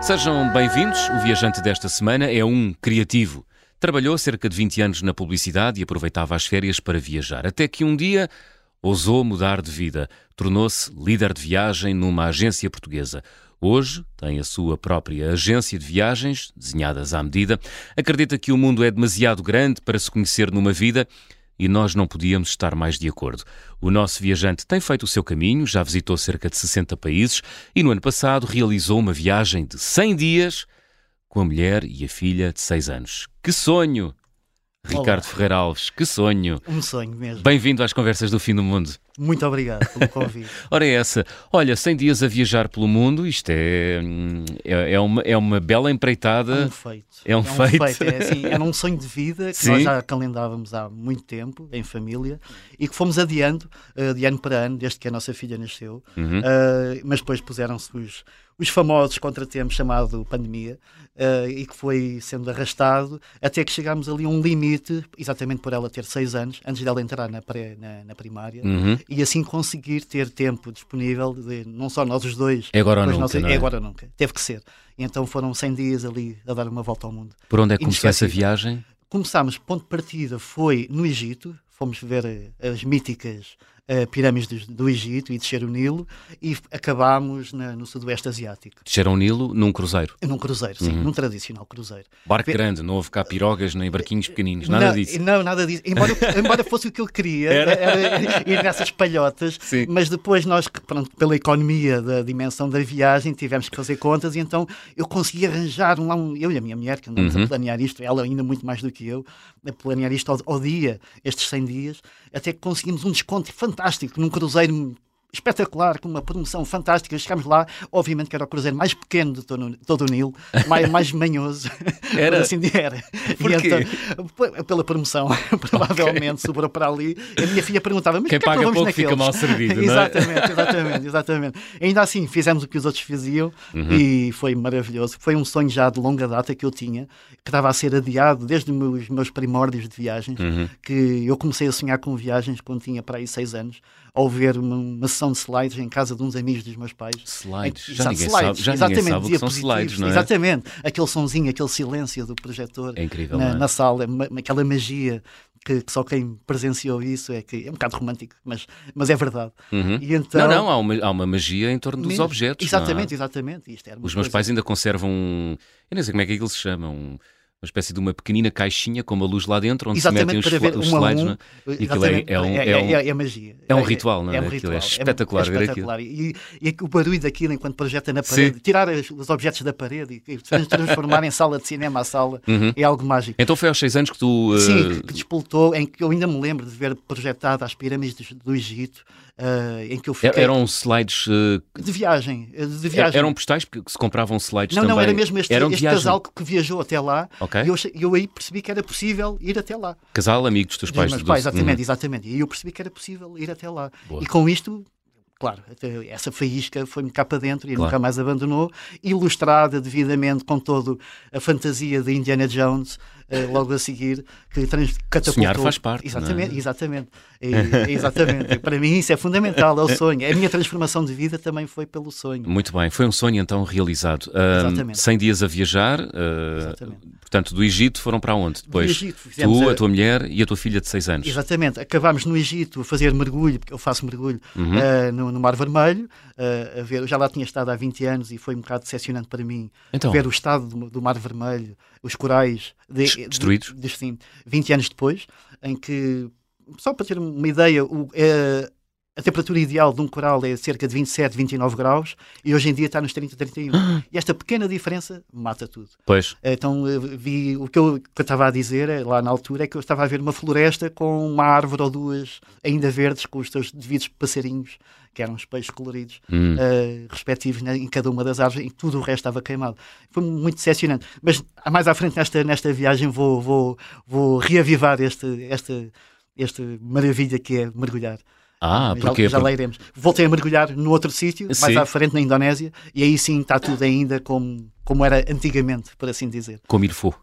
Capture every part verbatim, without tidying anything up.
Sejam bem-vindos. O viajante desta semana é um criativo. Trabalhou cerca de vinte anos na publicidade e aproveitava as férias para viajar. Até que um dia ousou mudar de vida. Tornou-se líder de viagem numa agência portuguesa. Hoje tem a sua própria agência de viagens, desenhadas à medida. Acredita que o mundo é demasiado grande para se conhecer numa vida e nós não podíamos estar mais de acordo. O nosso viajante tem feito o seu caminho, já visitou cerca de sessenta países e no ano passado realizou uma viagem de cem dias com a mulher e a filha de seis anos. Que sonho! Ricardo Olá. Ferreira Alves, que sonho! Um sonho mesmo. Bem-vindo às Conversas do Fim do Mundo. Muito obrigado pelo convite. Ora é essa. Olha, cem dias a viajar pelo mundo, isto é, é, é, uma, é uma bela empreitada. É um feito. É um feito. É, assim, era um sonho de vida que Sim. nós já calendávamos há muito tempo, em família, e que fomos adiando, uh, de ano para ano, desde que a nossa filha nasceu. Uhum. Uh, mas depois puseram-se os, os famosos contratempos chamado pandemia, uh, e que foi sendo arrastado até que chegámos ali a um limite, exatamente por ela ter seis anos, antes dela entrar na, pré, na, na primária, Uhum. e assim conseguir ter tempo disponível, de, não só nós os dois. É agora ou mas nunca, nossas- não é? é agora ou nunca. Teve que ser. E então foram cem dias ali a dar uma volta ao mundo. Por onde é que começou essa Inesquecível. viagem? Começámos, ponto de partida foi no Egito, fomos ver eh, as míticas eh, pirâmides do, do Egito e descer o Nilo, e f- acabámos na- no sudoeste asiático. Desceram o Nilo num cruzeiro. Num cruzeiro, sim, Uhum. num tradicional cruzeiro. Barco Ve- grande, não houve cá pirogas nem barquinhos pequeninos, nada não, disso. Não, nada disso. Embora, embora fosse o que eu queria, Era? era ir nessas palhotas, Sim. mas depois nós, que, pronto, pela economia da dimensão da viagem, tivemos que fazer contas e então eu consegui arranjar um, lá um, eu e a minha mulher, que andamos Uhum. a planear isto, ela ainda muito mais do que eu, a planear isto ao, ao dia, estes cem dias, até que conseguimos um desconto fantástico num cruzeiro espetacular, com uma promoção fantástica. Chegámos lá, obviamente que era o cruzeiro mais pequeno de todo, todo o Nilo, mais, mais manhoso. Era? Mas assim era. Porquê? E então, p- pela promoção, provavelmente sobrou para ali. A minha filha perguntava, mas Quem porquê é que paga não pouco vamos fica naqueles? mal servido, não é? Exatamente, exatamente, exatamente. Ainda assim, fizemos o que os outros faziam Uhum. e foi maravilhoso. Foi um sonho já de longa data que eu tinha, que estava a ser adiado desde os meus, meus primórdios de viagens, Uhum. que eu comecei a sonhar com viagens quando tinha para aí seis anos, ao ver uma, uma sessão de slides em casa de uns amigos dos meus pais. Slides. Em- Já Exato, ninguém slides, sabe, já ninguém exatamente, sabe o que são diapositivos, slides, não é? Exatamente, aquele sonzinho, aquele silêncio do projetor É incrível, na, não é? na sala, ma- aquela magia que, que só quem presenciou isso é que é um bocado romântico, mas, mas é verdade. Uhum. E então, Não, não, há uma, há uma magia em torno dos mesmo- objetos. não há? Exatamente, exatamente. Isto era uma Os meus coisa- pais ainda conservam um. Eu nem sei como é que aquilo se chama. Um, uma espécie de uma pequenina caixinha com uma luz lá dentro onde se metem Exatamente, os, para ver os um a slides. um, não é? E aquilo é, exatamente, é, um, é, é, é, um, é- é magia. é um ritual, não é? um Aquilo é ritual. espetacular ver aquilo. espetacular. E, e o barulho daquilo enquanto projeta na parede, Sim. tirar as- os objetos da parede e, e transformar em sala de cinema a sala, Uhum. é algo mágico. Então foi aos seis anos que tu. uh, Sim, que despoltou, em que eu ainda me lembro de ver projetado as pirâmides do Egito, eh, em que eu fiquei... Eram slides. uh, De viagem, eh, de viagem. Eram postais porque se compravam slides Não, também. não, era mesmo este, Eram de este viagem. casal que, que viajou até lá, Ok. e eu, achei- eu aí percebi que era possível ir até lá. Casal, amigo dos teus Dos pais. meus do- pais, exatamente, Uhum. exatamente. E eu percebi que era possível ir até lá. Boa. E com isto, claro, até essa faísca foi-me cá para dentro e Claro. nunca mais abandonou, ilustrada devidamente com toda a fantasia de Indiana Jones, eh, logo a seguir, que trans- catapultou. Sonhar faz parte, Exatamente, não é? exatamente. E- exatamente. E para mim isso é fundamental, é o sonho. A minha transformação de vida também foi pelo sonho. Muito bem, foi um sonho então realizado. Um, Exatamente. cem dias a viajar, uh, Exatamente. portanto, do Egito foram para onde depois? Egito, fizemos Tu, a- a tua mulher e a tua filha de seis anos. Exatamente, acabámos no Egito a fazer mergulho, porque eu faço mergulho Uhum. eh, no, no Mar Vermelho, eh, a ver, eu já lá tinha estado há vinte anos e foi um bocado decepcionante para mim Então, ver o estado do, do Mar Vermelho, os corais de- Des- destruídos? de- de- sim, vinte anos depois, em que, só para ter uma ideia, o, eh, a temperatura ideal de um coral é cerca de vinte e sete, vinte e nove graus e hoje em dia está nos trinta, trinta e um. E esta pequena diferença mata tudo. pois, Então eh, vi o que eu, que eu estava a dizer eh, lá na altura é que eu estava a ver uma floresta com uma árvore ou duas ainda verdes com os seus devidos passarinhos, que eram os peixes coloridos Hum. eh, respectivos né, em cada uma das árvores e tudo o resto estava queimado. Foi muito decepcionante. Mas mais à frente nesta, nesta viagem vou, vou, vou reavivar este, este, este maravilha que é mergulhar. Ah, já, porquê? já lá iremos. Voltei a mergulhar no outro sítio, mais Sim. à frente na Indonésia, e aí sim está tudo ainda como, como era antigamente, por assim dizer. Como il faut.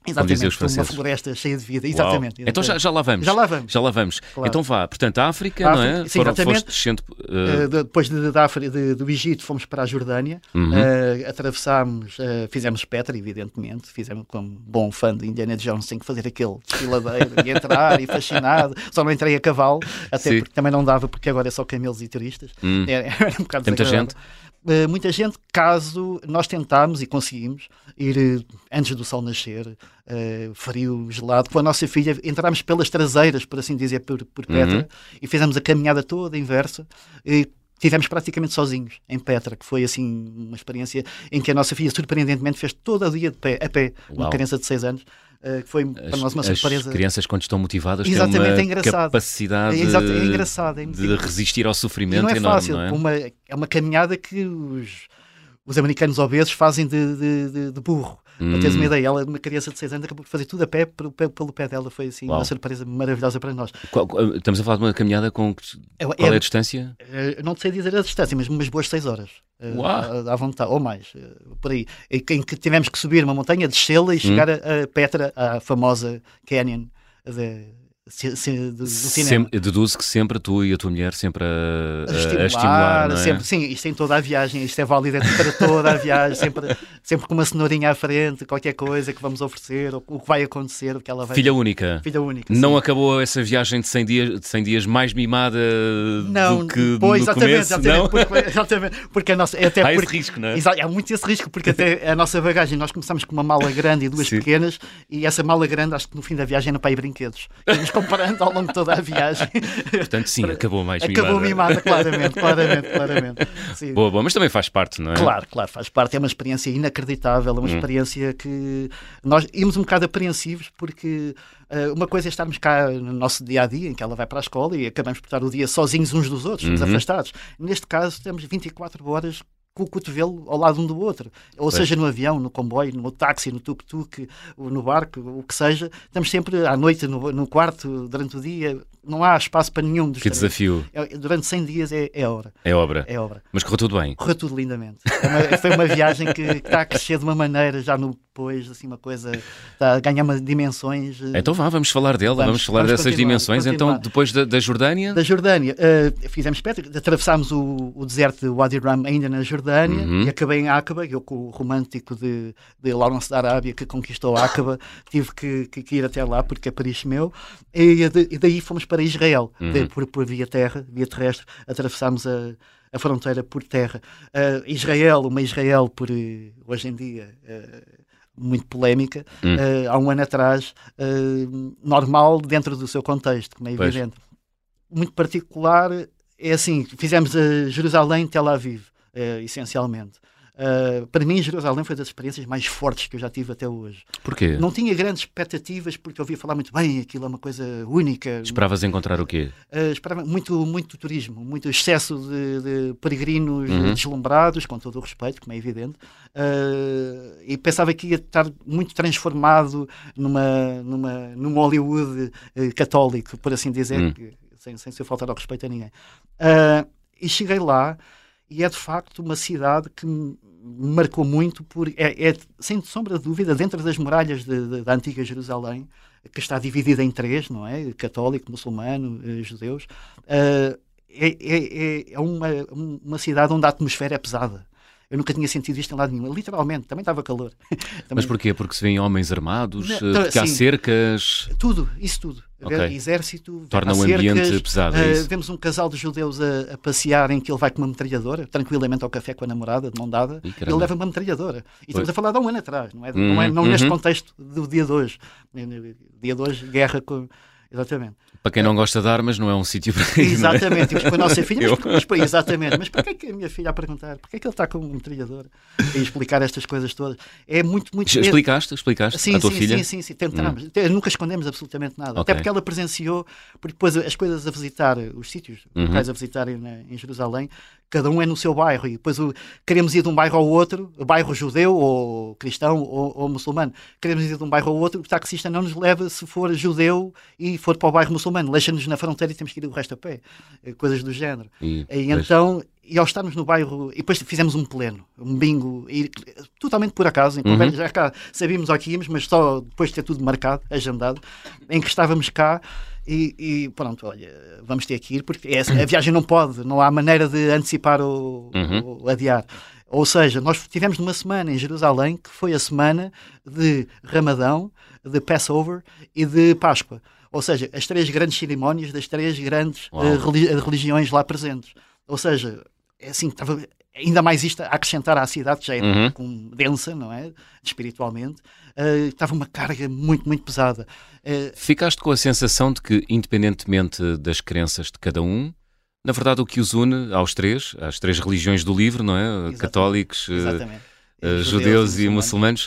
Exatamente, os franceses. uma floresta cheia de vida, exatamente. exatamente. Então já, já lá vamos. Já lá vamos. Já lá vamos. Claro. Então vá, portanto, a África, a não África, é? sim, Foram, exatamente. foste descendo, uh... Uh, depois de, de, de, do Egito fomos para a Jordânia, uhum. uh, atravessámos, uh, fizemos Petra, evidentemente, fizemos como bom fã de Indiana Jones, tem que fazer aquele desfiladeiro e entrar e fascinado, só não entrei a cavalo, até Sim. porque também não dava, porque agora é só camelos e turistas, hum. era, era um bocado Tem muita gente? Uh, muita gente, caso nós tentámos e conseguimos ir uh, antes do sol nascer, uh, frio, gelado, com a nossa filha, entrámos pelas traseiras, por assim dizer, por, por Petra, uhum. e fizemos a caminhada toda inversa, e estivemos praticamente sozinhos em Petra, que foi assim uma experiência em que a nossa filha surpreendentemente fez todo o dia de pé, a pé, Uau. uma criança de seis anos. Uh, que foi para as, nós uma surpresa. As crianças, quando estão motivadas, Exatamente, têm uma é engraçado. capacidade é, exato, é engraçado, é de resistir ao sofrimento não é enorme. Fácil, não é? Uma, é uma caminhada que os, os americanos obesos fazem de, de, de, de burro. Hum. Para teres uma ideia, ela, uma criança de seis anos, acabou de fazer tudo a pé pelo, pelo pé dela. Foi assim Uau. uma surpresa maravilhosa para nós. Qual, estamos a falar de uma caminhada com... É, qual é, é a distância? É, não sei dizer a distância, mas umas boas seis horas. Uau. À vontade, ou mais, por aí. Em que tivemos que subir uma montanha, descê-la e chegar hum. a, a Petra, a famosa Canyon de, se, se, do, do cinema. Sem, deduzo que sempre tu e a tua mulher sempre a, a, a estimular, a estimular não é? sempre, sim, isto em toda a viagem, isto é válido para toda a viagem, sempre, sempre com uma cenourinha à frente, qualquer coisa que vamos oferecer, ou o que vai acontecer, o que ela vai... Filha única. Filha única, Não sim. acabou essa viagem de cem dias, de cem dias mais mimada não, do que pois, no exatamente, começo, exatamente, não? Porque, exatamente, porque a nossa... É até Há porque, esse risco, não é? Há muito esse risco, porque até a nossa bagagem, nós começamos com uma mala grande e duas sim. pequenas, e essa mala grande, acho que no fim da viagem era para ir brinquedos. Íamos comparando ao longo de toda a viagem. Portanto, sim, acabou mais acabou mimada. Acabou mimada, claramente, claramente, claramente. Sim. Boa, boa, mas também faz parte, não é? Claro, claro, faz parte. É uma experiência inacreditável, é uma hum. experiência que nós íamos um bocado apreensivos, porque uh, uma coisa é estarmos cá no nosso dia-a-dia, em que ela vai para a escola e acabamos por estar o dia sozinhos uns dos outros, uhum. afastados. Neste caso, temos vinte e quatro horas com o cotovelo ao lado um do outro. Ou pois. seja, no avião, no comboio, no táxi, no tuk-tuk, no barco, o que seja. Estamos sempre à noite no, no quarto, durante o dia. Não há espaço para nenhum dos Que desafio. É, durante cem dias é, é obra. É obra. É obra. Mas correu tudo bem. Correu tudo lindamente. É uma, foi uma viagem que está a crescer de uma maneira, já no depois, assim, uma coisa, está a ganhar uma dimensões. Então vá, vamos falar dela, vamos, vamos falar vamos dessas dimensões. Continuar. Então, depois da, da Jordânia? Da Jordânia, uh, fizemos Petra, atravessámos o, o deserto de Wadi Rum ainda na Jordânia, uhum. e acabei em Aqaba, eu com o romântico de, de Lawrence da Arábia, que conquistou Aqaba, tive que, que, que ir até lá, porque é Paris meu, e, de, e daí fomos para Israel, uhum. de, por, por via terra, via terrestre, atravessámos a, a fronteira por terra. Uh, Israel, uma Israel por, uh, hoje em dia... Uh, muito polémica, hum. uh, há um ano atrás, uh, normal dentro do seu contexto, como é evidente. Pois. Muito particular, é assim, fizemos a Jerusalém, Tel Aviv, uh, essencialmente. Uh, para mim, Jerusalém foi das experiências mais fortes que eu já tive até hoje. Porquê? Não tinha grandes expectativas, porque eu ouvia falar muito bem, aquilo é uma coisa única. Esperavas encontrar o quê? Uh, esperava muito, muito turismo, muito excesso de, de peregrinos uhum. deslumbrados, com todo o respeito, como é evidente, uh, e pensava que ia estar muito transformado numa, numa, num Hollywood uh, católico, por assim dizer, uhum. que, sem, sem ser faltar ao respeito a ninguém. Uh, e cheguei lá, e é de facto uma cidade que me marcou muito, por, é, é sem sombra de dúvida, dentro das muralhas de, de, da antiga Jerusalém, que está dividida em três, não é? Católico, muçulmano, eh, judeus. Uh, é é, é uma, uma cidade onde a atmosfera é pesada. Eu nunca tinha sentido isto em lado nenhum. Literalmente, também estava calor. Também... Mas porquê? Porque se vêem homens armados? Não, porque sim, há cercas? Tudo, isso tudo. Okay. Exército, torna o ambiente pesado. É uh, vemos um casal de judeus a, a passear em que ele vai com uma metralhadora, tranquilamente ao café com a namorada, de mão dada, e ele leva uma metralhadora. E estamos a falar de um ano atrás, não é, uhum, não, é não uhum. neste contexto do dia de hoje. Dia de hoje, guerra com... Exatamente. Para quem não gosta de armas, não é um sítio para ir. Exatamente. Não é? Com a nossa filha, mas, mas, exatamente. Mas porquê é que a minha filha a perguntar? Porquê é que ele está com um metralhador? E explicar estas coisas todas. É muito, muito... Explicaste? Explicaste sim, à tua sim, filha? Sim, sim, sim. Tentamos. Hum. Nunca escondemos absolutamente nada. Okay. Até porque ela presenciou, porque depois as coisas a visitar, os sítios uhum. locais a visitarem na, em Jerusalém, cada um é no seu bairro, e depois o, queremos ir de um bairro ao outro, bairro judeu ou cristão ou, ou muçulmano, queremos ir de um bairro ao outro, o taxista não nos leva se for judeu e for para o bairro muçulmano, deixa-nos na fronteira e temos que ir o resto a pé, coisas do género. E, e então e ao estarmos no bairro, e depois fizemos um pleno, um bingo, e, totalmente por acaso, em conversa, já cá sabíamos ao que íamos, mas só depois de ter tudo marcado, agendado, em que estávamos cá. E, e pronto, olha, vamos ter que ir, porque é, a viagem não pode, não há maneira de antecipar ou, uhum. ou adiar. Ou seja, nós tivemos uma semana em Jerusalém que foi a semana de Ramadão, de Passover e de Páscoa. Ou seja, as três grandes cerimónias das três grandes uh, religi- religiões lá presentes. Ou seja, é assim, estava ainda mais isto a acrescentar à cidade, que já é uhum. com, densa, não é? Espiritualmente. Uh, estava uma carga muito, muito pesada. Uh, Ficaste com a sensação de que, independentemente das crenças de cada um, na verdade o que os une aos três, às três religiões do livro, não é? Exatamente. Católicos, Exatamente. Uh, judeus, judeus e muçulmanos,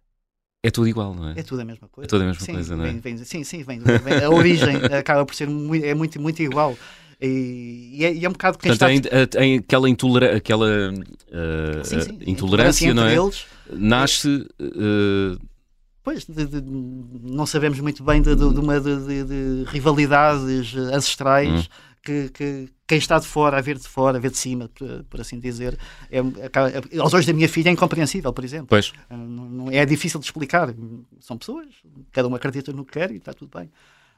é tudo igual, não é? É tudo a mesma coisa. É tudo a mesma sim, coisa, não é? Vem, vem, sim, sim, vem, vem, a origem acaba por ser muito, é muito, muito igual. E, e, é, e é um bocado quem Portanto, está... tem aquela, intolera... aquela uh, sim, sim, intolerância, não é? Eles, nasce... Uh... Pois, de, de, não sabemos muito bem de, de, de uma de, de, de rivalidades ancestrais hum. que, que quem está de fora, a ver de fora, a ver de cima, por, por assim dizer, é, é, aos olhos da minha filha é incompreensível, por exemplo. Pois. Não, não, é difícil de explicar. São pessoas, cada um acredita no que quer e está tudo bem.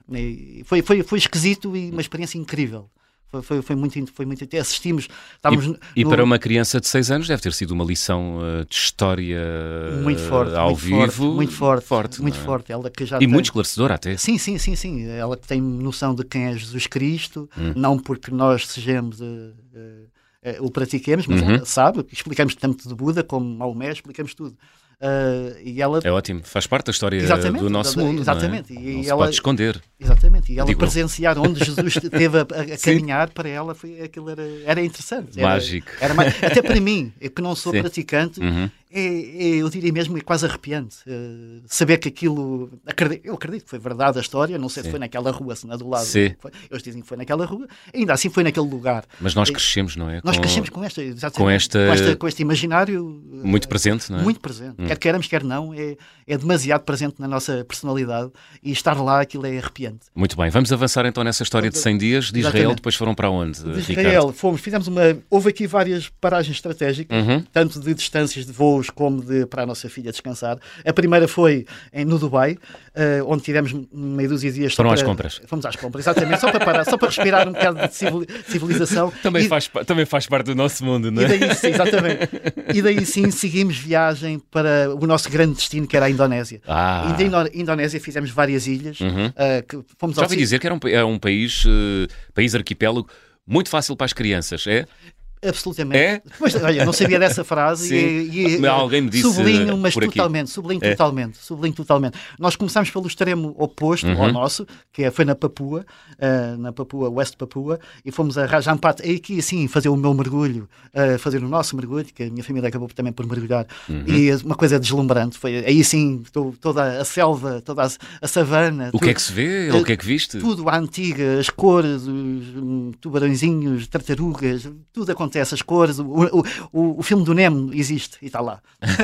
E foi, foi, foi esquisito e uma experiência incrível. Foi, foi, foi muito, foi muito. Assistimos. Estávamos e no... e para uma criança de seis anos deve ter sido uma lição uh, de história muito forte, ao muito vivo. Forte, muito forte, forte muito é? forte. Ela que já e tem... muito esclarecedora até. Sim, sim, sim, sim. Ela que tem noção de quem é Jesus Cristo, hum. não porque nós sejamos. Uh, uh, uh, o pratiquemos, mas uhum. ela sabe, explicamos tanto de Buda como Maomé, explicamos tudo. Uh, e ela... É ótimo, faz parte da história exatamente, do nosso mundo. Exatamente. Não, é? E não se ela... pode esconder. Exatamente, e ela Digo presenciar onde Jesus esteve a, a caminhar, para ela foi, aquilo era, era interessante. Era, mágico. Era, era, até para mim, que não sou Sim. praticante, uhum. é, é, eu diria mesmo é quase arrepiante. Uh, saber que aquilo. Acredito, eu acredito que foi verdade a história, não sei Sim. se foi naquela rua, se na do lado. Sim. Foi, eles dizem que foi naquela rua, ainda assim foi naquele lugar. Mas nós crescemos, não é? Nós com... crescemos com esta, com, esta... com, esta, com este imaginário. Muito presente, não é? Muito presente. Hum. Quer queiramos, quer não, é, é demasiado presente na nossa personalidade e estar lá aquilo é arrepiante. Muito bem, vamos avançar então nessa história de cem dias de Israel. Exatamente. Depois foram para onde, de Ricardo? Israel, fomos, fizemos uma... Houve aqui várias paragens estratégicas, uhum. tanto de distâncias de voos como de, para a nossa filha descansar. A primeira foi em, no Dubai, uh, onde tivemos meia dúzia de dias... Foram para... às compras. Fomos às compras, exatamente, só para parar, só para respirar um bocado de civilização. Também, e... faz, também faz parte do nosso mundo, não é? E daí, sim, exatamente. E daí sim seguimos viagem para o nosso grande destino, que era a Indonésia. Ah. E da Indonésia fizemos várias ilhas. Uhum. Uh, que fomos Já ao... ouvi dizer que era um, é um país, uh, país arquipélago muito fácil para as crianças, é? Absolutamente. É? Mas, olha, não sabia dessa frase e, e alguém me disse sublinho, mas por aqui. totalmente, sublinho é. totalmente, sublinho totalmente. Nós começamos pelo extremo oposto uhum. ao nosso, que é, foi na Papua, uh, na Papua, West Papua, e fomos a Rajampat, e aqui assim fazer o meu mergulho, uh, fazer o nosso mergulho, que a minha família acabou também por mergulhar, uhum. e uma coisa deslumbrante, foi aí sim, toda a selva, toda a, a savana. O tudo, que é que se vê? Uh, o que é que viste? Tudo à antiga, as cores, os um, tubarõezinhos, tartarugas, tudo acontece, as cores. O, o, o, o filme do Nemo existe e está lá.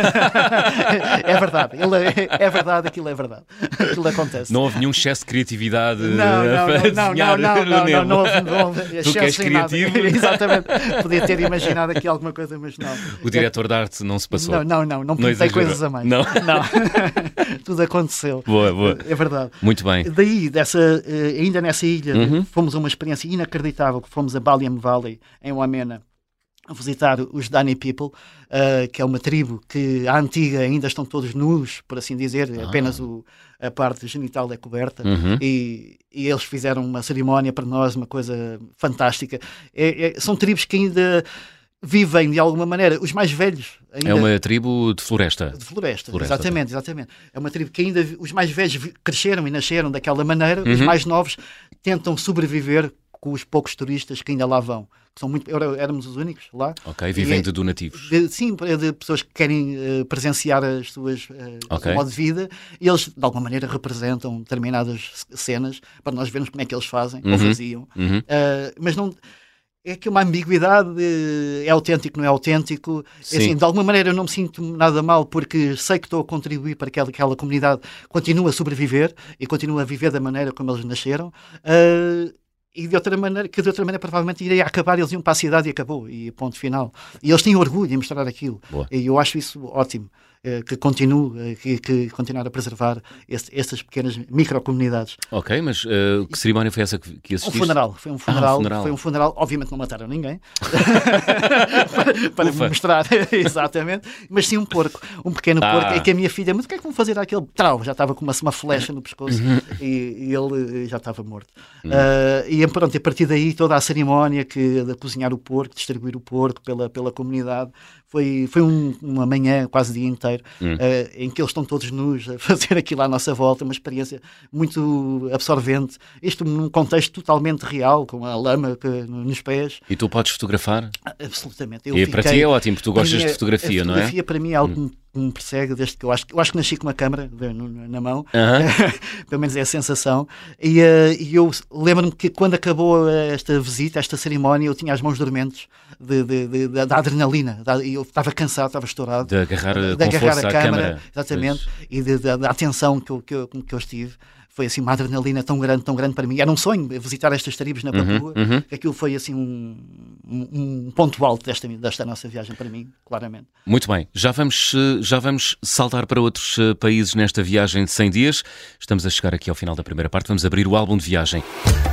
É verdade. Ele é, é verdade, aquilo é verdade. Aquilo acontece. Não houve nenhum excesso de criatividade não, não, para não, desenhar não, não, o não, Nemo. não, não houve, não houve tu que és criativo. Exatamente. Podia ter imaginado aqui alguma coisa, mas não. O diretor de arte não se passou. Não, não, não. Não pintei coisas a mais. Não? Não. Tudo aconteceu. Boa, boa. É verdade. Muito bem. Daí, dessa, ainda nessa ilha, uhum. fomos a uma experiência inacreditável, que fomos a Baliam Valley, em Wamena, a visitar os Dani People, uh, que é uma tribo que à antiga ainda estão todos nus, por assim dizer, ah. apenas o, a parte genital é coberta, uhum. e, e eles fizeram uma cerimónia para nós, uma coisa fantástica. É, é, são tribos que ainda vivem de alguma maneira, os mais velhos. Ainda, é uma tribo de floresta. De floresta, floresta exatamente, tá. exatamente. É uma tribo que ainda, os mais velhos cresceram e nasceram daquela maneira, uhum. os mais novos tentam sobreviver com os poucos turistas que ainda lá vão. Que são muito, éramos os únicos lá. Ok, vivem e, de donativos. De, sim, de pessoas que querem uh, presenciar as suas uh, okay. o modo de vida, e eles de alguma maneira representam determinadas cenas para nós vermos como é que eles fazem, uhum. ou faziam. Uhum. Uh, mas não... É que uma ambiguidade, é autêntico, não é autêntico. É assim, de alguma maneira eu não me sinto nada mal porque sei que estou a contribuir para que aquela, aquela comunidade continue a sobreviver e continue a viver da maneira como eles nasceram. Uh, e de outra maneira, que de outra maneira provavelmente iria acabar, eles iam para a cidade e acabou, e ponto final. E eles tinham orgulho em mostrar aquilo. Boa. E eu acho isso ótimo, que continue, que, que continuar a preservar esse, essas pequenas microcomunidades. Ok, mas uh, que cerimónia foi essa que, que assististe? Um funeral. Foi um funeral, ah, um funeral. Foi um funeral. Obviamente não mataram ninguém. para para mostrar, exatamente. Mas sim um porco. Um pequeno ah. porco. É que a minha filha, mas o que é que vão fazer àquele trau? Já estava com uma, uma flecha no pescoço e, e ele já estava morto. Uhum. Uh, e pronto, a partir daí toda a cerimónia que, de cozinhar o porco, distribuir o porco pela, pela comunidade, foi, foi um, uma manhã, quase o dia inteiro, hum. uh, em que eles estão todos nus a fazer aquilo à nossa volta, uma experiência muito absorvente. Isto num contexto totalmente real, com a lama que, nos pés. E tu podes fotografar? Absolutamente. Eu e fiquei, para ti é ótimo, porque tu gostas minha, de fotografia, a não é? A fotografia para mim é algo hum. que me persegue desde que eu acho, eu acho que nasci com uma câmara na mão, uh-huh. pelo menos é a sensação, e, uh, e eu lembro-me que quando acabou esta visita, esta cerimónia, eu tinha as mãos dormentes de, de, de, de, da adrenalina, da, eu estava cansado, estava estourado de agarrar, de, de agarrar força a câmara, câmara. Exatamente, pois. E de, de, da atenção que eu, que, eu, que eu estive. Foi assim uma adrenalina tão grande, tão grande para mim. Era um sonho visitar estas tribos na Papua, uhum, uhum. que aquilo foi assim um, um, um ponto alto desta, desta nossa viagem para mim, claramente. Muito bem, já vamos, já vamos saltar para outros países nesta viagem de cem dias. Estamos a chegar aqui ao final da primeira parte, vamos abrir o álbum de viagem.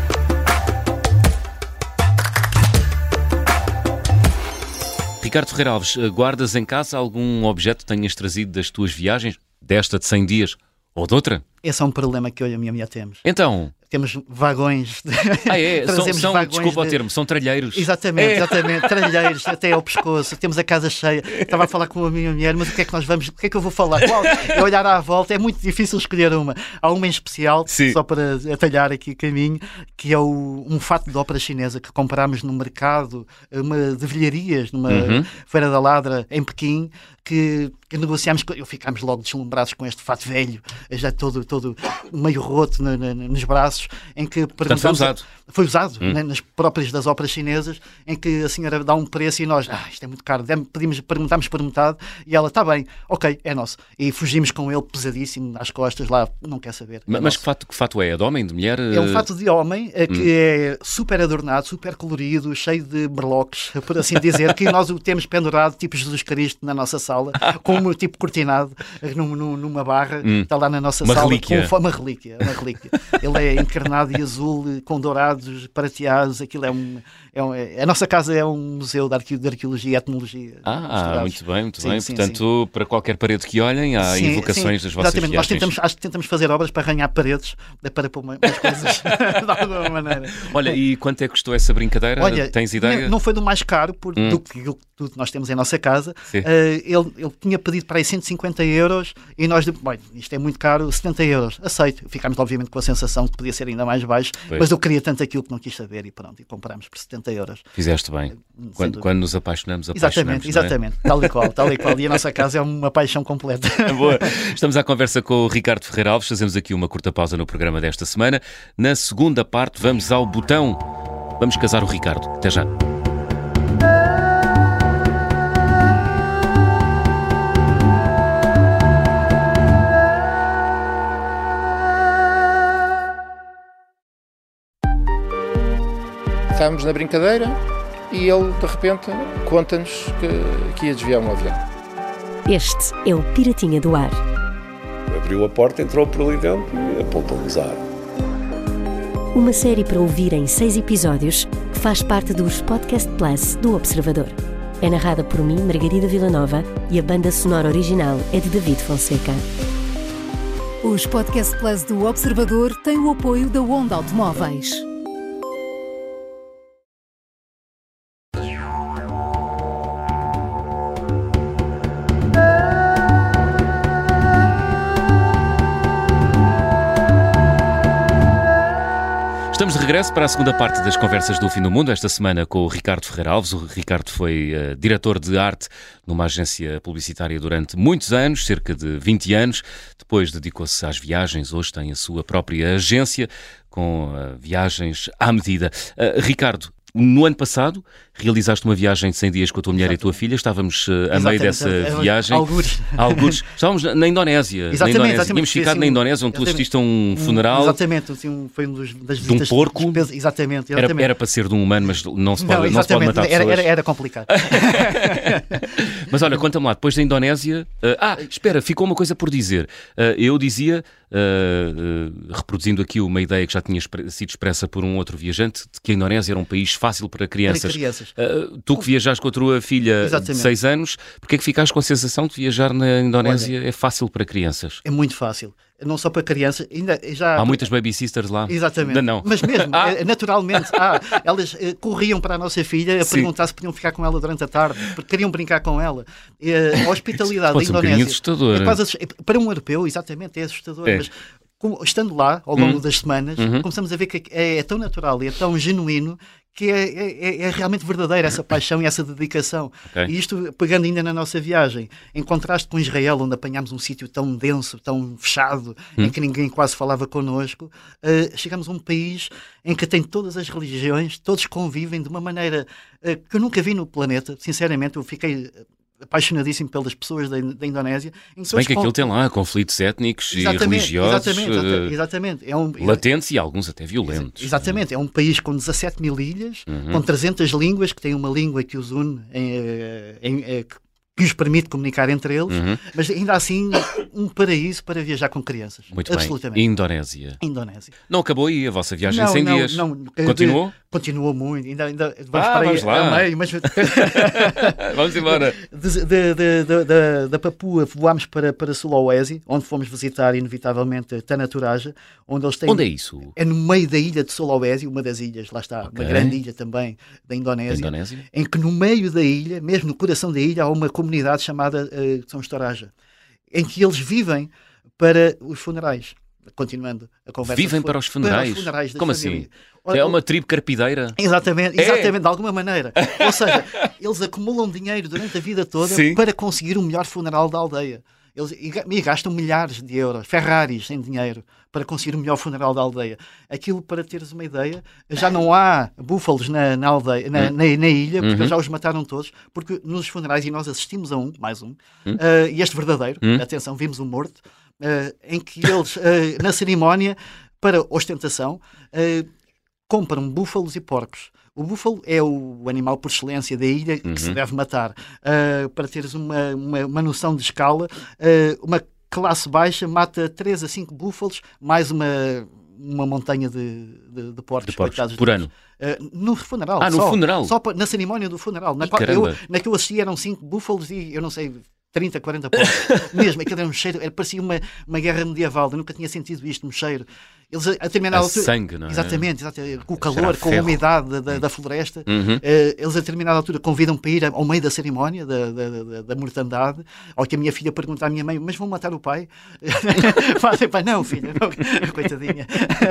Ricardo Ferreira Alves, guardas em casa algum objeto que tenhas trazido das tuas viagens, desta de cem dias ou de outra? Esse é um problema que eu e a minha mulher temos. Então... Temos vagões. De... Ah, é? São, são, vagões desculpa de... o termo, são tralheiros. Exatamente, é. exatamente. Tralheiros até ao pescoço. Temos a casa cheia. Estava a falar com a minha mulher, mas o que é que nós vamos, o que é que eu vou falar? Qual? É olhar à volta, é muito difícil escolher uma. Há uma em especial, Sim. só para atalhar aqui o caminho, que é o, um fato de ópera chinesa que comprámos no mercado, uma de velharias, numa uhum. Feira da Ladra, em Pequim, que, que negociámos, eu ficámos logo deslumbrados com este fato velho, já todo, todo meio roto no, no, nos braços, em que Portanto, foi usado. Foi usado, hum. né, nas próprias das óperas chinesas, em que a senhora dá um preço e nós, ah, isto é muito caro, pedimos, perguntámos por metade, e ela, está bem, ok, é nosso. E fugimos com ele pesadíssimo, às costas, lá, não quer saber. Mas, é mas que, fato, que fato é? É de homem, de mulher? É um fato de homem, é, que hum. é super adornado, super colorido, cheio de berloques, por assim dizer, que nós o temos pendurado, tipo Jesus Cristo, na nossa sala, com um tipo cortinado, num, num, numa barra, hum. está lá na nossa uma sala. Relíquia. Com uma relíquia. Uma relíquia. Ele é encarnado e azul, com dourados, prateados, aquilo é um... É um é, a nossa casa é um museu de, arque, de arqueologia e etnologia. Ah, muito bem, muito sim, bem. Sim, Portanto, sim. para qualquer parede que olhem, há sim, invocações sim. das vossas Exatamente. viagens. Nós tentamos, acho que tentamos fazer obras para arranhar paredes, para pôr umas coisas de alguma maneira. Olha, e quanto é que custou essa brincadeira? Olha, tens ideia? Não foi do mais caro, por, hum. do que tudo que nós temos em nossa casa. Uh, ele, ele tinha pedido para aí cento e cinquenta euros e nós, bem, isto é muito caro, setenta euros. Aceito. Ficámos, obviamente, com a sensação de que podia ser ainda mais baixo, pois. Mas eu queria tanto aquilo que não quis saber e pronto, e comprámos por setenta euros. Fizeste bem. Quando, quando nos apaixonamos, apaixonamos. Exatamente, exatamente. É? Tal e qual, tal e qual. E a nossa casa é uma paixão completa. Boa. Estamos à conversa com o Ricardo Ferreira Alves. Fazemos aqui uma curta pausa no programa desta semana. Na segunda parte, vamos ao botão. Vamos casar o Ricardo. Até já. Estávamos na brincadeira e ele, de repente, conta-nos que, que ia desviar um avião. Este é o Piratinha do Ar. Abriu a porta, entrou por ali dentro e apontou-nos a ar. Uma série para ouvir em seis episódios que faz parte dos Podcast Plus do Observador. É narrada por mim, Margarida Villanova, e a banda sonora original é de David Fonseca. Os Podcast Plus do Observador têm o apoio da Onda Automóveis. Estamos de regresso para a segunda parte das Conversas do Fim do Mundo, esta semana com o Ricardo Ferreira Alves. O Ricardo foi uh, diretor de arte numa agência publicitária durante muitos anos, cerca de vinte anos. Depois dedicou-se às viagens, hoje tem a sua própria agência com uh, viagens à medida. Uh, Ricardo, no ano passado, realizaste uma viagem de cem dias com a tua mulher Exatamente. E a tua filha. Estávamos uh, a exatamente, meio dessa é, é, viagem. Algures. Algures. Estávamos na Indonésia. Exatamente, na Indonésia. exatamente. Tínhamos ficado assim, na Indonésia, onde tu assististe a um funeral. Exatamente. Assim, um, foi um dos, das de um porco. Exatamente. exatamente. Era, era para ser de um humano, mas não se pode, não, não se pode matar pessoas. Era, era, era complicado. Mas olha, conta-me lá, depois da Indonésia... Uh, ah, espera, ficou uma coisa por dizer. Uh, eu dizia, uh, uh, reproduzindo aqui uma ideia que já tinha sido expressa por um outro viajante, de que a Indonésia era um país fácil para crianças. Para crianças. Uh, tu que viajaste com a tua filha Exatamente. de seis anos, porque é que ficaste com a sensação de viajar na Indonésia Olha, é fácil para crianças? É muito fácil. Não só para crianças, ainda já... Há muitas baby sisters lá? Exatamente. Ainda não. Mas mesmo, ah. naturalmente, ah, elas uh, corriam para a nossa filha a Sim. perguntar se podiam ficar com ela durante a tarde, porque queriam brincar com ela. Uh, a hospitalidade da Indonésia... Um assustador. É quase, é, para um europeu, exatamente, é assustador, é. mas... Como, estando lá, ao longo hum. das semanas, uhum. começamos a ver que é, é tão natural e é tão genuíno que é, é, é realmente verdadeira essa paixão e essa dedicação. Okay. E isto, pegando ainda na nossa viagem, em contraste com Israel, onde apanhámos um sítio tão denso, tão fechado, hum. em que ninguém quase falava connosco, uh, chegamos a um país em que tem todas as religiões, todos convivem de uma maneira uh, que eu nunca vi no planeta. Sinceramente, eu fiquei... apaixonadíssimo pelas pessoas da, da Indonésia. Se bem que aquilo tem lá conflitos étnicos exatamente, e religiosos exatamente, uh, exatamente. É um, latentes e alguns até violentos. Exatamente, é um país com dezassete mil ilhas, uhum. com trezentas línguas, que tem uma língua que os une em, em, em, que os permite comunicar entre eles, uhum. mas ainda assim um paraíso para viajar com crianças. Muito Absolutamente. bem. Indonésia. Indonésia. Não acabou aí a vossa viagem não, em cem não, dias? Não, Continuou? Continuou muito. Ainda, ainda, vamos ah, para vamos aí, lá. Meio, mas... Vamos embora. De, de, de, de, de, da Papua voámos para, para Sulawesi, onde fomos visitar inevitavelmente Tanaturaja, onde eles têm... Onde é isso? É no meio da ilha de Sulawesi, uma das ilhas, lá está, okay. uma grande ilha também da Indonésia, da Indonésia, em que no meio da ilha, mesmo no coração da ilha, há uma comunidade chamada uh, São Toraja, em que eles vivem para os funerais. Continuando a conversa. Vivem para os funerais? Para os funerais Como família. Assim? É uma tribo carpideira? Exatamente, é. exatamente, de alguma maneira. Ou seja, eles acumulam dinheiro durante a vida toda Sim. para conseguir o melhor funeral da aldeia. Eles e gastam milhares de euros, Ferraris em dinheiro, para conseguir o melhor funeral da aldeia. Aquilo, para teres uma ideia, já não há búfalos na, na, aldeia, na, na, na ilha, porque uhum. já os mataram todos, porque nos funerais, e nós assistimos a um, mais um, uhum. uh, e este verdadeiro, uhum. atenção, vimos um morto, uh, em que eles, uh, na cerimónia, para ostentação, uh, compram búfalos e porcos. O búfalo é o animal por excelência da ilha que uhum. se deve matar. Uh, para teres uma, uma, uma noção de escala, uh, uma classe baixa mata três a cinco búfalos, mais uma, uma montanha de, de, de porcos. De porcos por ano? Uh, no funeral. Ah, no só, funeral? Só na cerimónia do funeral. Na, Ih, qual, eu, na que eu assisti eram cinco búfalos e eu não sei... trinta, quarenta porcos. Mesmo, aquilo era um cheiro, era, parecia uma, uma guerra medieval. Eu nunca tinha sentido isto, um cheiro. Eles a determinada a altura. Sangue, não é? Exatamente, exatamente, com o calor, com a umidade da, da floresta. Uhum. Uh, eles a determinada altura convidam para ir ao meio da cerimónia da, da, da, da mortandade. Ao que a minha filha pergunta à minha mãe: mas vão matar o pai? Pai, não, filha, não. Coitadinha.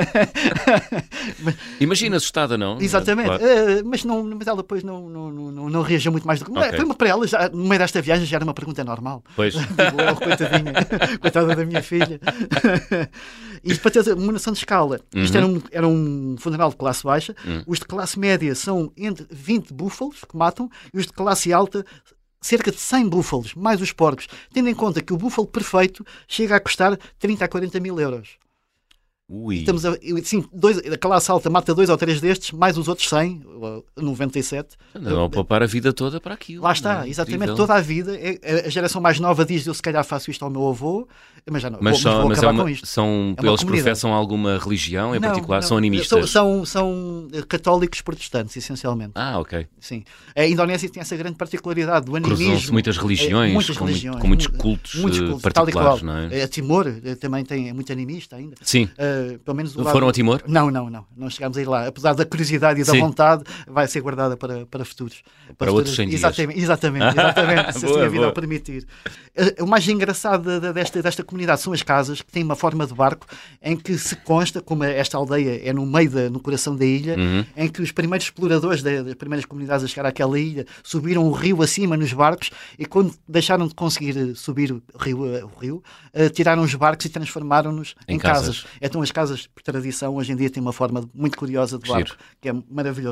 Imagina assustada, não? Exatamente, claro. uh, mas, não, mas ela depois não, não, não, não reagiu muito mais do que. Okay. Foi uma para ela, já, no meio desta viagem já era uma pergunta normal. Pois. Digo, eu, coitadinha, coitada da minha filha. E para ter uma noção de escala, uhum. isto era um, era um funeral de classe baixa, uhum. os de classe média são entre vinte búfalos que matam e os de classe alta cerca de cem búfalos, mais os porcos, tendo em conta que o búfalo perfeito chega a custar trinta a quarenta mil euros. Ui. Estamos a, sim, dois, a classe alta mata dois ou três destes, mais os outros cem, noventa e sete. Não, a poupar a vida toda para aquilo. Lá está, é? Exatamente, incrível. Toda a vida. A geração mais nova diz: eu se calhar faço isto ao meu avô, mas já não mas vou, só, vou mas acabar é uma, com isto. São, é eles comunidade. Professam alguma religião em não, particular? Não. São animistas? São, são, são católicos protestantes, essencialmente. Ah, ok. Sim. A Indonésia tem essa grande particularidade do animismo. Cruzam-se muitas religiões, é, muitas com, religiões muito, com muitos cultos, muitos cultos particulares, não é? A Timor também tem, é muito animista ainda. Sim. Uh, pelo menos do lado... Foram a Timor? Não, não, não. Não chegámos a ir lá. Apesar da curiosidade e da Sim. vontade, vai ser guardada para, para futuros. Para, para outros cem dias. Exatamente, exatamente, exatamente se boa, assim a vida boa. o permitir. O mais engraçado desta, desta comunidade são as casas, que têm uma forma de barco, em que se consta, como esta aldeia é no meio, da, no coração da ilha, uhum. em que os primeiros exploradores das primeiras comunidades a chegar àquela ilha subiram o rio acima nos barcos e quando deixaram de conseguir subir o rio, o rio uh, tiraram os barcos e transformaram-nos em, em casas. casas. Então as casas, por tradição, hoje em dia têm uma forma muito curiosa de barco, Giro. Que é maravilhoso.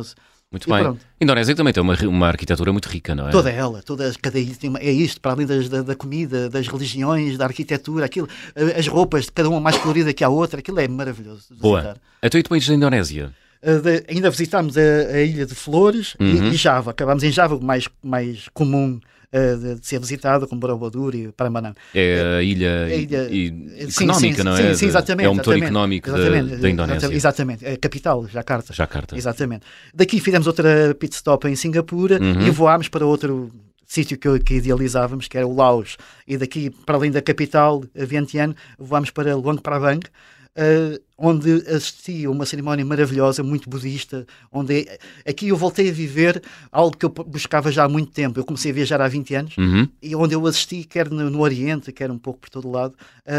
Muito E bem. pronto. A Indonésia também tem uma, uma arquitetura muito rica, não é? Toda ela, toda, cada ilha tem uma- é isto, para além das- da, da comida, das religiões, da arquitetura, aquilo, eh, as roupas, de cada uma mais colorida que a outra, aquilo é maravilhoso de Boa. visitar. Então e depois da Indonésia? Uh, de- ainda visitámos a, a Ilha de Flores e- Uhum. e, Java. Acabámos em Java, o mais, mais comum uh, de, de ser visitado, com Borobudur e Prambanan. É a ilha, A ilha- e- Sim, económica, sim, não sim, é? Sim, exatamente. É o motor exatamente, económico da, exatamente, da Indonésia. Exatamente, a capital, Jakarta. Jakarta. Exatamente. Daqui fizemos outra pit stop em Singapura Uhum. e voámos para outro sítio que, eu- que idealizávamos, que era o Laos. E daqui, para além da capital, a Vientiane, voámos para Luang Prabang, Uh, onde assisti a uma cerimónia maravilhosa, muito budista, onde aqui eu voltei a viver algo que eu buscava já há muito tempo. Eu comecei a viajar há vinte anos Uhum. e onde eu assisti, quer no, no Oriente, quer um pouco por todo lado,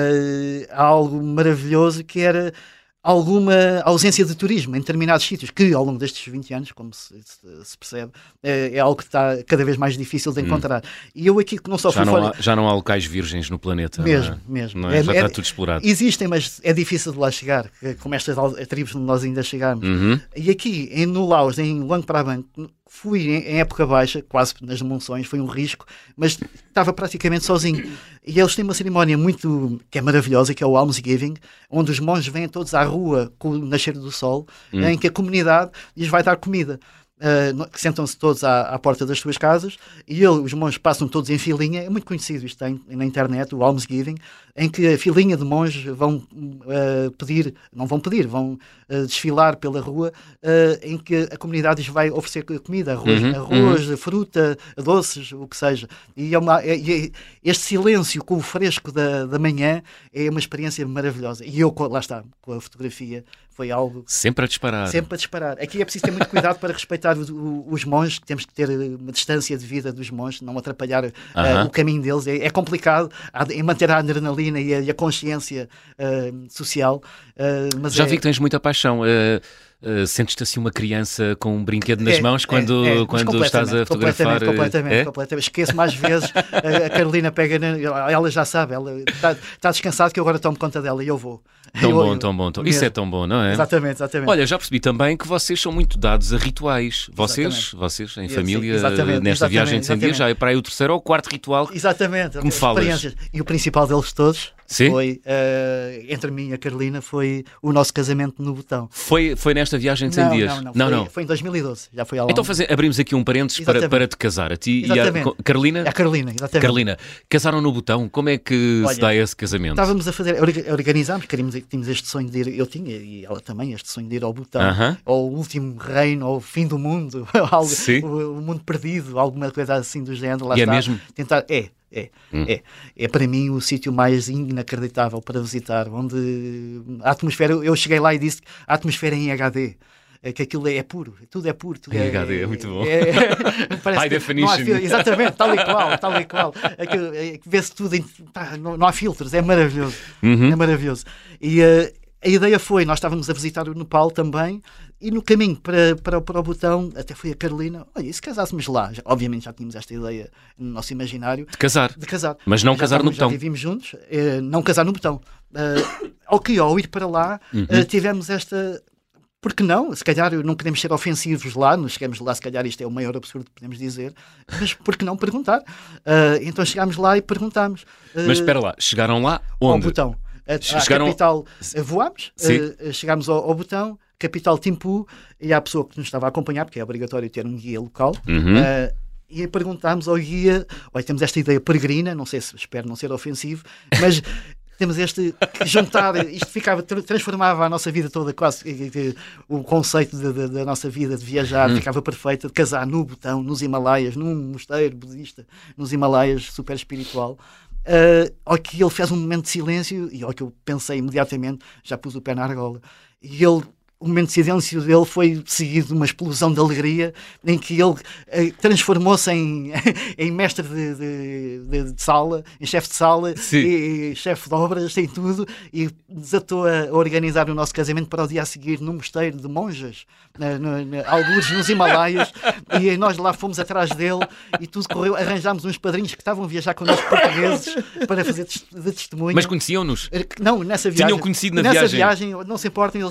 uh, a algo maravilhoso que era alguma ausência de turismo em determinados sítios, que ao longo destes vinte anos, como se, se- se percebe, é, é algo que está cada vez mais difícil de encontrar. E eu aqui que não só Já fui não, fora... há, já não há locais virgens no planeta. Mesmo, não é? mesmo. Não é? É- Já é- está tudo explorado. Existem, mas é difícil de lá chegar, que- como estas al- tribos onde nós ainda chegámos. Uhum. E aqui, em, no Laos, em Luang Prabang, fui em, em época baixa, quase nas monções, foi um risco, mas estava praticamente sozinho. E eles têm uma cerimónia muito, que é maravilhosa, que é o Almsgiving, onde os monges vêm todos à rua com o nascer do sol, Hum. em que a comunidade lhes vai dar comida. Uh, no- que sentam-se todos à, à porta das suas casas e ele, os monges passam todos em filinha. É muito conhecido isto tem, na internet, o Almsgiving, em que a filinha de monges vão uh, pedir, não vão pedir, vão uh, desfilar pela rua, uh, em que a comunidade lhes vai oferecer comida, arroz, Uhum, arroz fruta, doces, o que seja. E, é uma, é- é- este silêncio com o fresco da, da manhã é uma experiência maravilhosa. E eu, com- lá está, com a fotografia, foi algo Sempre a disparar. sempre a disparar. Aqui é preciso ter muito cuidado para respeitar os, o- os monges, temos que ter uma distância de vida dos monges, não atrapalhar uh, Aham. o caminho deles. É, é complicado a- em manter a adrenalina e a, e a consciência uh, social. uh, mas Já é, vi que tens muita paixão. eh, eh, Sentes-te assim uma criança com um brinquedo nas é, mãos quando, é, é, mas quando estás a completamente, fotografar? Completamente, eh, completamente, é? completamente. Esqueço mais vezes. A, a Carolina pega, na- ela já sabe, ela está, está descansada que eu agora tomo conta dela e eu vou. Tão Eu- bom, eu- tão bom. Tão... Isso é mesmo. tão bom, não é? Exatamente, exatamente. Olha, já percebi também que vocês são muito dados a rituais. Vocês, Exatamente. vocês em Sim, família, exatamente, nesta exatamente, viagem de cem dias, exatamente. já é para aí o terceiro ou o quarto ritual. Exatamente, Como falas? experiências. E o principal deles todos Sim? foi, eh, entre mim e a Carolina, foi o nosso casamento no Botão. Foi, foi nesta viagem de cem não, dias? não, não, não. foi, não. foi em dois mil e doze, já foi há lá. Então um- faze- abrimos aqui um parênteses para, Exatamente. para te casar, a ti e a Exatamente. Co- Carolina. É a Carolina, exatamente. Carolina, casaram no botão, como é que Olha, se dá esse casamento? Estávamos a fazer, orga- organizámos, queríamos, tínhamos este sonho de ir, eu tinha e ela também, este sonho de ir ao Botão, Aham. ao último reino, ao fim do mundo, algo, Sim. o, o mundo perdido, alguma coisa assim do género. Lá E é está. mesmo? Tentar, é, é, Hum. é. É para mim o sítio mais inacreditável para visitar, onde a atmosfera, eu cheguei lá e disse que a atmosfera é em H D. É que aquilo é, é puro, tudo é puro. Tudo Em é, H D, é muito bom. parece High que definition. não há fil- exatamente, tal e qual, tal e qual. É que, é que vê-se tudo, em, pá, não, não há filtros, é maravilhoso. Uhum. É maravilhoso. E uh, a ideia foi, nós estávamos a visitar o Nepal também, e no caminho para, para, para o Botão, até foi a Carolina, olha, e se casássemos lá? Já- obviamente já tínhamos esta ideia no nosso imaginário, De casar. de casar. Mas não Já casar no estávamos- já Botão. vivimos juntos, eh, não casar no Botão. Uh, ao que ao ir para lá, Uhum. eh, tivemos esta... Porque não? Se calhar não queremos ser ofensivos lá, nos chegamos lá, se calhar isto é o maior absurdo que podemos dizer, mas por que não perguntar? Uh, então chegámos lá e perguntámos. uh, Mas espera lá, chegaram lá ao onde? Botão. A, à Chegaram- capital, uh, voámos, Sim. uh, chegámos ao, ao Botão, capital Thimphu, e a pessoa que nos estava a acompanhar, porque é obrigatório ter um guia local, Uhum. uh, e perguntámos ao guia, olha, temos esta ideia peregrina, não sei se espero não ser ofensivo, mas temos este que juntar, isto ficava, tra- transformava a nossa vida toda, quase que- que- o conceito de- de- da nossa vida de viajar ficava perfeito, de casar no Botão, nos Himalaias, num mosteiro budista, nos Himalaias, super espiritual. Uh, ao que ele fez um momento de silêncio e ao que eu pensei imediatamente, já pus o pé na argola, e ele, o momento de silêncio dele foi seguido de uma explosão de alegria em que ele eh, transformou-se em, em mestre de, de- de- de sala, em chefe de sala Sim. e, e chefe de obras, tem tudo, e desatou a organizar o nosso casamento para o dia a seguir num mosteiro de monjas, na, na, na, algures nos Himalaias, e nós lá fomos atrás dele e tudo correu, arranjámos uns padrinhos que estavam a viajar connosco portugueses para fazer tes- de testemunho. Mas conheciam-nos? Não, nessa viagem. Tinham conhecido na nessa viagem? viagem, não se importam, eles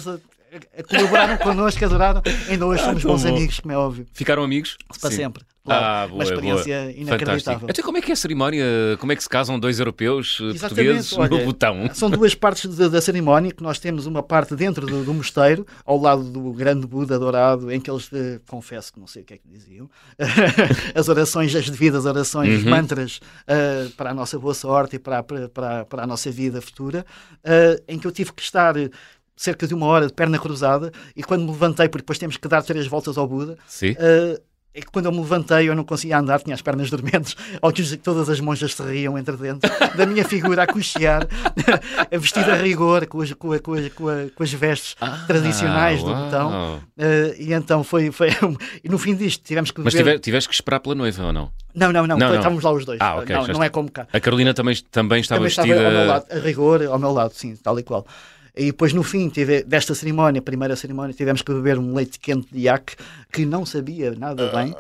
colaboraram connosco, adoraram. Ainda hoje somos ah, bons bom. amigos, como é óbvio. Ficaram amigos? Para Sim. sempre. Claro. Ah, boa, uma experiência boa. inacreditável. Fantástico. Então como é que é a cerimónia? Como é que se casam dois europeus Exatamente, portugueses olha, no botão? São duas partes da, da cerimónia, que nós temos uma parte dentro do, do mosteiro, ao lado do grande Buda dourado, em que eles, eh, confesso que não sei o que é que diziam, as orações, as devidas orações, os Uhum. mantras uh, para a nossa boa sorte e para, a- para, para, para a nossa vida futura, uh, em que eu tive que estar cerca de uma hora de perna cruzada, e quando me levantei, porque depois temos que dar três voltas ao Buda, Sim. uh, é que quando eu me levantei eu não conseguia andar, tinha as pernas dormentes, ao que os- todas as monjas se riam entre dentro da minha figura a cochear, vestida a rigor, com as, com a- com as, com a- com as vestes Ah, tradicionais do uau. botão. Uh, e então foi, foi e no fim disto tivemos que Mas beber... tive- tiveste que esperar pela noiva ou não? Não, não, não, Não, foi- não. estávamos lá os dois. Ah, ok, não, já não está. é como cá. A Carolina também, também estava Também vestida... estava ao meu lado, a rigor, ao meu lado, sim, tal e qual. E depois, no fim tive, desta cerimónia, primeira cerimónia, tivemos que beber um leite quente de iaque, que não sabia nada bem,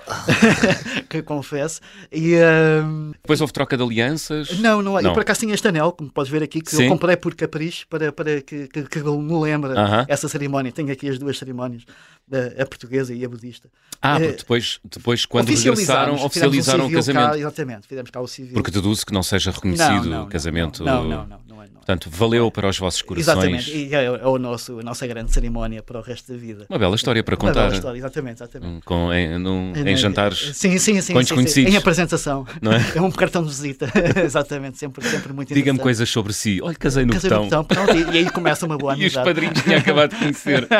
que confesso. E, ahm, Depois houve troca de alianças? não, não, Não. eu por acaso tinha este anel, como podes ver aqui, que Sim. eu comprei por capricho, para, para que, que, que me lembra Aham. essa cerimónia. Tenho aqui as duas cerimónias, a, a portuguesa e a budista. Ah, Eh, porque depois, depois quando Oficializámos, regressaram, fizemos um oficializaram o civil casamento. Cá, exatamente, fizemos cá o civil. Porque deduzo que não seja reconhecido o casamento. Não, não, não, não, não, é, não é. Portanto, valeu para os vossos corações. Exatamente, e é, é o nosso, a nossa grande cerimónia para o resto da vida. Uma bela história para Uma contar. bela história, exatamente, exatamente. Hum, Com, em, num- em jantares. Sim, sim, sim, com sim, sim, desconhecidos. em apresentação. Não é? É um cartão de visita, exatamente, sempre, sempre muito Diga-me interessante. coisas sobre si. Olha, casei no Casei no botão. botão, pronto, e, e aí começa uma boa E os amizade. padrinhos tinha acabado de conhecer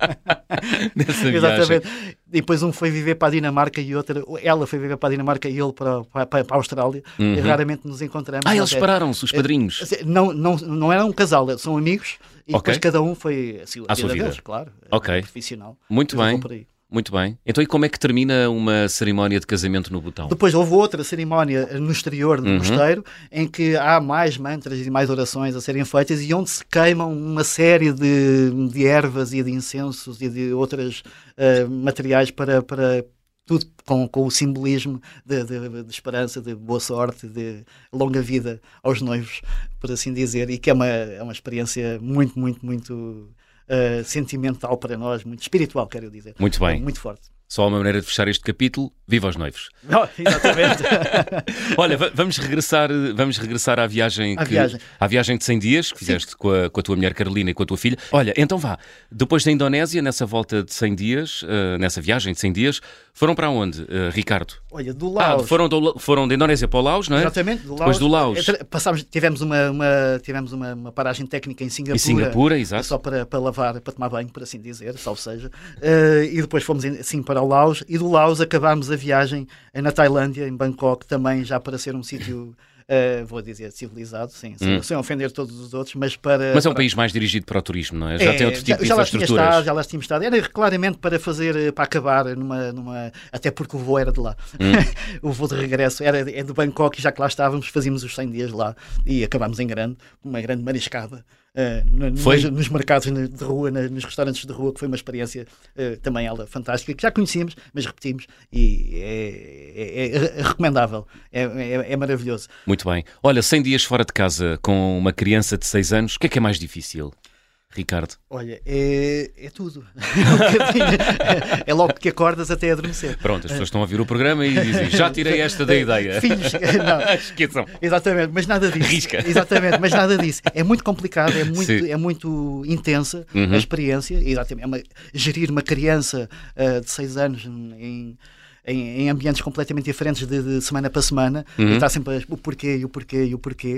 nessa viagem. Exatamente. E depois um foi viver para a Dinamarca e outra, ela foi viver para a Dinamarca e ele para, para, para a Austrália. Uhum. E raramente nos encontramos. Ah, mas eles é- separaram-se, os padrinhos. Assim, Não, não, não era um casal, são amigos, e Ok. depois cada um foi assim, À sua vida. deles, claro, Ok. profissional. Muito Depois eu bem. vou por aí. Muito bem. Então, e como é que termina uma cerimónia de casamento no botão? Depois houve outra cerimónia no exterior do Uhum. mosteiro, em que há mais mantras e mais orações a serem feitas, e onde se queimam uma série de, de ervas e de incensos e de outros materiais para, para tudo com, com o simbolismo de, de, de esperança, de boa sorte, de longa vida aos noivos, por assim dizer, e que é uma, é uma experiência muito, muito, muito uh, sentimental para nós, muito espiritual, quero dizer. Muito bem. É muito forte. Só uma maneira de fechar este capítulo. Viva os noivos. Oh, exatamente. Olha, va- vamos regressar, vamos regressar à viagem, À que- viagem. à viagem de cem dias que fizeste com a, com a tua mulher Carolina e com a tua filha. Olha, então vá. Depois da Indonésia, nessa volta de cem dias, eh, nessa viagem de cem dias, foram para onde, eh, Ricardo? Olha, do Ah, Laos. foram, do, foram da Indonésia para o Laos, não é? Exatamente, do Laos. Depois do Laos. Entre- Passámos, tivemos uma, uma- tivemos uma, uma paragem técnica em Singapura. Em Singapura, exato. Só para, para lavar, para tomar banho, por assim dizer, salvo seja. Eh, e depois fomos assim para o Laos. E do Laos acabámos a viagem na Tailândia, em Bangkok, também já para ser um sítio, eh, vou dizer, civilizado, sim, sem, Hum. sem ofender todos os outros, mas para... Mas é um para- país mais dirigido para o turismo, não é? Já É, tem outro tipo de já lá tinha infraestruturas. estado, já lá tínhamos estado. Era claramente para fazer, eh, para acabar numa, numa... Até porque o voo era de lá. Hum. O voo de regresso era é de Bangkok, e já que lá estávamos, fazíamos os cem dias lá e acabámos em grande, uma grande mariscada. eh, no- Foi? nos, nos mercados na- de rua, na- nos restaurantes de rua, que foi uma experiência eh, também ela fantástica, que já conhecíamos, mas repetimos, e é, é- é recomendável, é, é- é maravilhoso. Muito bem. Olha, cem dias fora de casa com uma criança de seis anos, o que é que é mais difícil, Ricardo? Olha, é, é tudo. É um bocadinho. É logo que acordas até adormecer. Pronto, as pessoas estão a ouvir o programa e dizem, já tirei esta da ideia. Filhos, não. Esqueçam. Exatamente, mas nada disso. Risca. Exatamente, mas nada disso. É muito complicado, é muito, Sim. é muito intensa Uhum. a experiência. Exatamente, é uma- gerir uma criança uh, de seis anos em, em, em ambientes completamente diferentes de, de semana para semana, Uhum. e está sempre a- o porquê, e o porquê, e o porquê.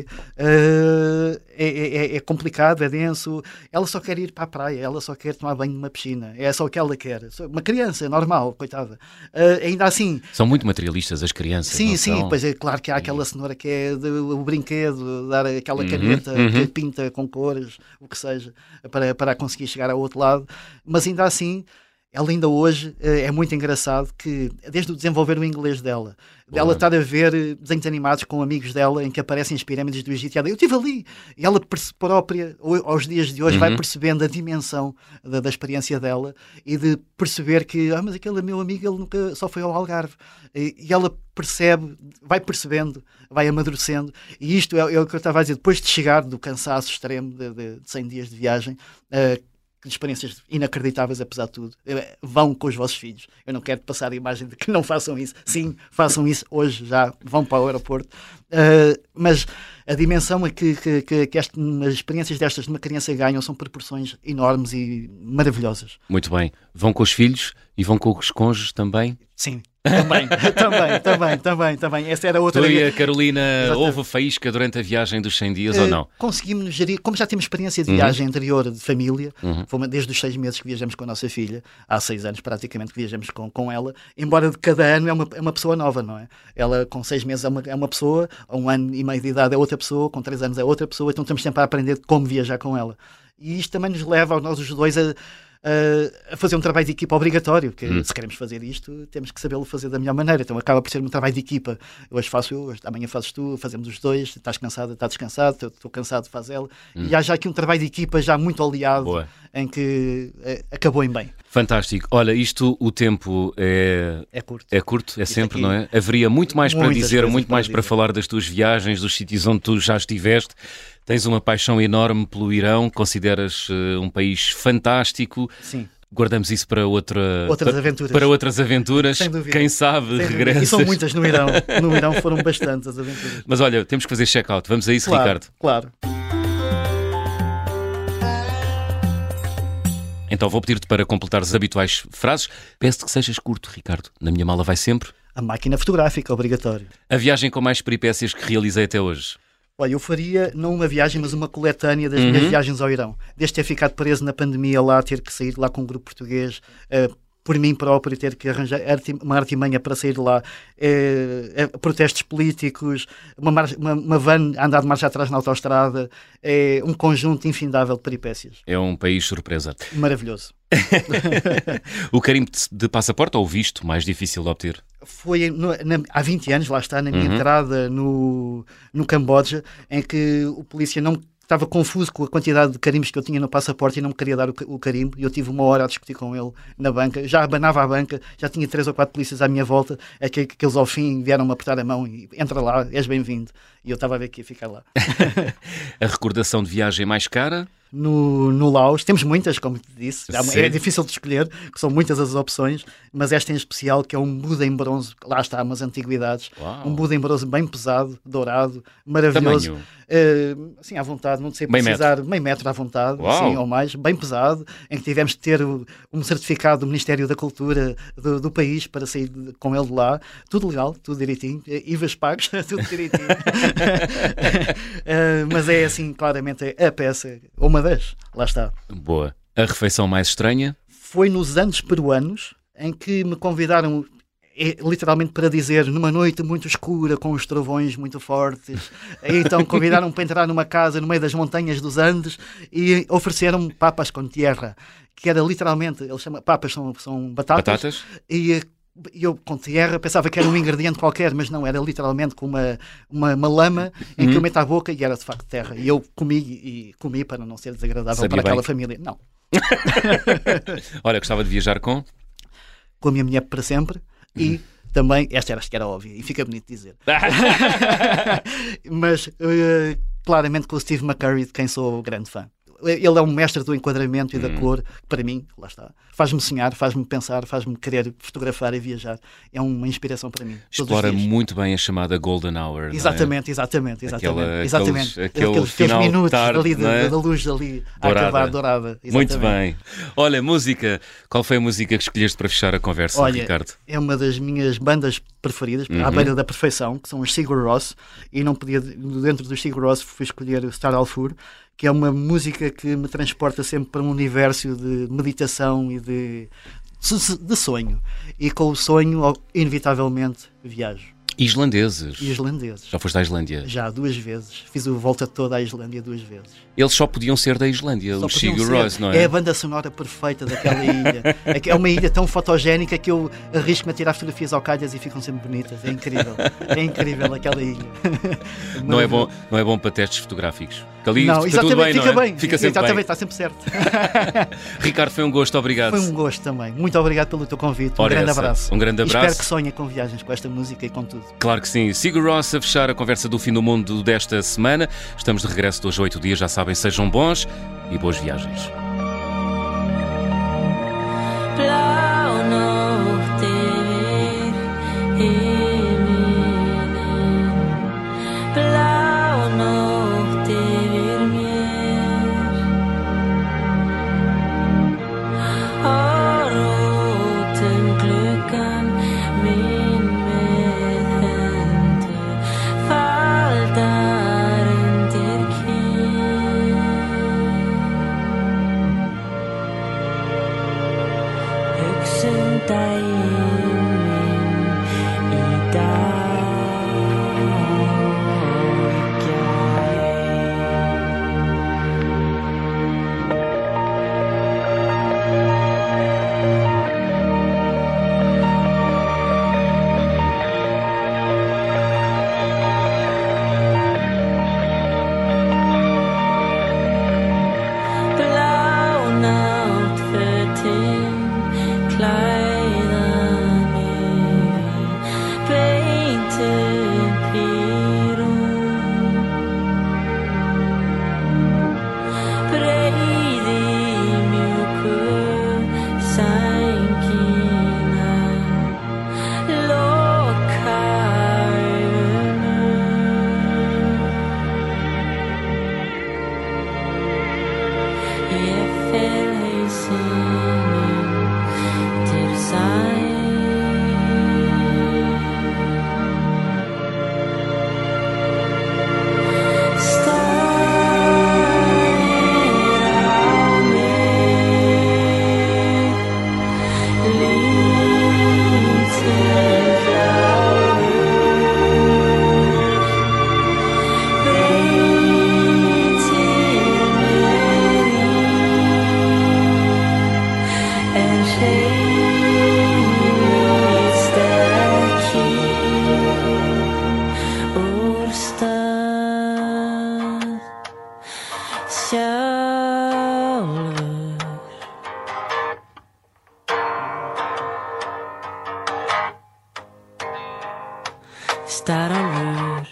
Uh, é, é- é complicado, é denso. Ela só quer ir para a praia, ela só quer tomar banho numa piscina. É só o que ela quer. Uma criança normal, coitada. Uh, ainda assim, São muito materialistas as crianças. sim, não sim, são? pois é claro que há aquela cenoura que é de- o brinquedo, dar aquela Uhum, caneta uhum. que pinta com cores, o que seja, para, para conseguir chegar ao outro lado, mas ainda assim, ela ainda hoje eh, é muito engraçado que, desde o desenvolver o inglês dela, Boa. dela estar a ver eh, desenhos animados com amigos dela em que aparecem as pirâmides do Egito, e ela, eu estive ali, e ela perce- própria, ho- aos dias de hoje, vai Uhum. percebendo a dimensão da, da experiência dela e de perceber que, ah, mas aquele meu amigo, ele nunca só foi ao Algarve, e, e ela percebe, vai percebendo, vai amadurecendo, e isto é, é o que eu estava a dizer, depois de chegar do cansaço extremo de, de, de cem dias de viagem, eh, que experiências inacreditáveis, apesar de tudo. Vão com os vossos filhos. Eu não quero passar a imagem de que não façam isso. Sim, façam isso hoje, já vão para o aeroporto. Uh, mas a dimensão é que, que, que, que estas, as experiências destas de uma criança ganham são proporções enormes e maravilhosas. Muito bem. Vão com os filhos e vão com os cônjuges também? Sim. Também, também, também, também, também. Essa era outra. Tu e a Carolina, houve faísca durante a viagem dos cem dias uh, ou não? Conseguimos gerir, como já temos experiência de viagem uhum. anterior de família, uhum. foi desde os seis meses que viajamos com a nossa filha, há seis anos praticamente que viajamos com, com ela, embora de cada ano é uma, é uma pessoa nova, não é? Ela com seis meses é uma, é uma pessoa, a um ano e meio de idade é outra pessoa, com três anos é outra pessoa, então estamos sempre a aprender como viajar com ela. E isto também nos leva, a nós os dois, a Uh, a fazer um trabalho de equipa obrigatório, porque hum. se queremos fazer isto, temos que sabê-lo fazer da melhor maneira, então acaba por ser um trabalho de equipa. Hoje faço eu, hoje, amanhã fazes tu, fazemos os dois, estás cansado, estás descansado, estou cansado, faz ela, hum. e há já aqui um trabalho de equipa já muito oleado. Boa. Em que uh, acabou em bem. Fantástico. Olha, isto, o tempo é, é curto, é, curto, é sempre, não é? Haveria muito mais para dizer, muito mais para, para falar das tuas viagens, dos sítios onde tu já estiveste. Tens uma paixão enorme pelo Irão, consideras uh, um país fantástico. Sim. Guardamos isso para, outra, outras, para, aventuras. para outras aventuras. Sem dúvida. Quem sabe regressas. E são muitas no Irão. No Irão foram bastantes as aventuras. Mas olha, temos que fazer check-out. Vamos a isso, claro, Ricardo? Claro. Então vou pedir-te para completar as habituais frases. Peço-te que sejas curto, Ricardo. Na minha mala vai sempre a máquina fotográfica, obrigatório. A viagem com mais peripécias que realizei até hoje. Olha, eu faria não uma viagem, mas uma coletânea das uhum. minhas viagens ao Irão. Desde ter ficado preso na pandemia lá, ter que sair lá com um grupo português, uh, por mim próprio, ter que arranjar uma artimanha para sair de lá, uh, uh, protestos políticos, uma, mar... uma, uma van a andar de marcha atrás na autoestrada, é um conjunto infindável de peripécias. É um país surpresa. Maravilhoso. O carimbo de passaporte ou o visto mais difícil de obter? Foi no, na, há vinte anos, lá está, na minha uhum. entrada no, no Camboja, em que o polícia não estava confuso com a quantidade de carimbos que eu tinha no passaporte e não me queria dar o, o carimbo, e eu tive uma hora a discutir com ele na banca, já abanava a banca, já tinha três ou quatro polícias à minha volta, é que, que eles ao fim vieram-me apertar a mão e entra lá, és bem-vindo, e eu estava a ver que ia ficar lá. A recordação de viagem mais cara? No, no Laos, temos muitas, como te disse, Sim. é difícil de escolher, que são muitas as opções, mas esta em especial, que é um Buda em bronze, lá está, umas antiguidades, Uau. um Buda em bronze bem pesado, dourado, maravilhoso, uh, assim à vontade, não sei precisar, meio metro à vontade, assim, ou mais, bem pesado, em que tivemos que ter o, um certificado do Ministério da Cultura do, do país para sair de, com ele de lá, tudo legal, tudo direitinho, I V As pagos, tudo direitinho, uh, mas é assim, claramente, a peça, uma das, lá está. Boa. A refeição mais estranha? Foi nos Andes peruanos, em que me convidaram, é, literalmente para dizer, numa noite muito escura, com os trovões muito fortes, então convidaram-me para entrar numa casa no meio das montanhas dos Andes e ofereceram-me papas com tierra, que era literalmente, eles chamam, papas são, são batatas, batatas? E E eu, com tierra, pensava que era um ingrediente qualquer, mas não, era literalmente com uma, uma, uma lama em uhum. que eu meto à boca e era de facto terra. E eu comi e comi para não ser desagradável Sabia para aquela bem. família. Não. Olha, gostava de viajar com? Com a minha mulher para sempre e uhum. também, esta era, acho que era óbvia e fica bonito dizer. Mas uh, claramente com o Steve McCurry, de quem sou grande fã. Ele é um mestre do enquadramento e da hum. cor, para mim, lá está. Faz-me sonhar, faz-me pensar, faz-me querer fotografar e viajar. É uma inspiração para mim. Explora muito bem a chamada Golden Hour. Exatamente, não é? exatamente, exatamente. Aquela, exatamente. Aqueles, aquele aqueles, final aqueles minutos tarde, ali é? da, da luz ali a dourada. acabar dourada. Exatamente. Muito bem. Olha, música. Qual foi a música que escolheste para fechar a conversa, Olha, Ricardo? É uma das minhas bandas preferidas, uhum. à beira da perfeição, que são os Sigur Rós, e não podia, dentro dos Sigur Rós fui escolher o Star Alfur, que é uma música que me transporta sempre para um universo de meditação e de, de sonho. E com o sonho, inevitavelmente, viajo. Islandeses. Islandeses. Já foste à Islândia? Já, duas vezes. Fiz a volta toda à Islândia duas vezes. Eles só podiam ser da Islândia, só os Sigur Rós, não é? É a banda sonora perfeita daquela ilha. É uma ilha tão fotogénica que eu arrisco-me a tirar fotografias ao calhas e ficam sempre bonitas. É incrível. É incrível aquela ilha. Não é bom, não é bom para testes fotográficos? Que ali não, fica tudo bem, fica não é? bem. Fica sempre exatamente, bem. Está sempre certo. Ricardo, foi um gosto, obrigado. Foi um gosto também. Muito obrigado pelo teu convite. Um Ora grande essa. abraço. Um grande abraço. E espero que sonhe com viagens, com esta música e com tudo. Claro que sim. Sigur Rós a fechar a conversa do Fim do Mundo desta semana. Estamos de regresso de hoje a oito dias, já sabem, sejam bons e boas viagens. estar a ler.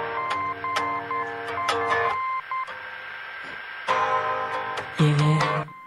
Yeah.